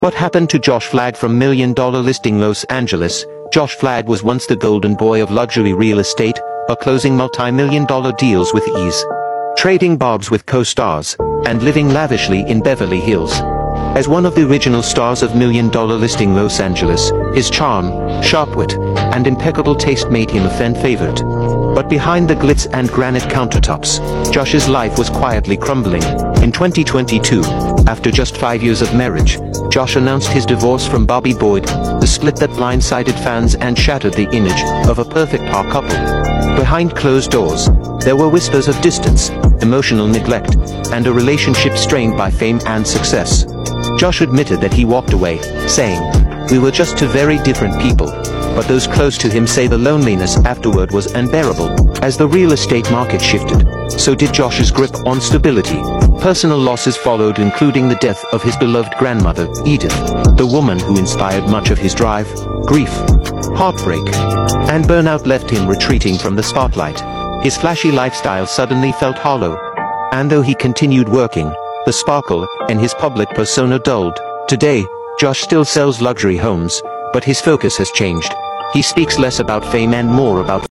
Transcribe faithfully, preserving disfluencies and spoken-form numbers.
What happened to Josh Flagg from Million Dollar Listing Los Angeles? Josh Flagg was once the golden boy of luxury real estate, a closing multi-million dollar deals with ease, trading bobs with co-stars, and living lavishly in Beverly Hills. As one of the original stars of Million Dollar Listing Los Angeles, his charm, sharp wit, and impeccable taste made him a fan favorite. But behind the glitz and granite countertops, Josh's life was quietly crumbling. In twenty twenty-two, after just five years of marriage, Josh announced his divorce from Bobby Boyd, the split that blindsided fans and shattered the image of a perfect power couple. Behind closed doors, there were whispers of distance, emotional neglect, and a relationship strained by fame and success. Josh admitted that he walked away, saying, "We were just two very different people." But those close to him say the loneliness afterward was unbearable. As the real estate market shifted, so did Josh's grip on stability. Personal losses followed, including the death of his beloved grandmother, Edith, the woman who inspired much of his drive. Grief, heartbreak, and burnout left him retreating from the spotlight. His flashy lifestyle suddenly felt hollow. And though he continued working, the sparkle in his public persona dulled. Today, Josh still sells luxury homes, but his focus has changed. He speaks less about fame and more about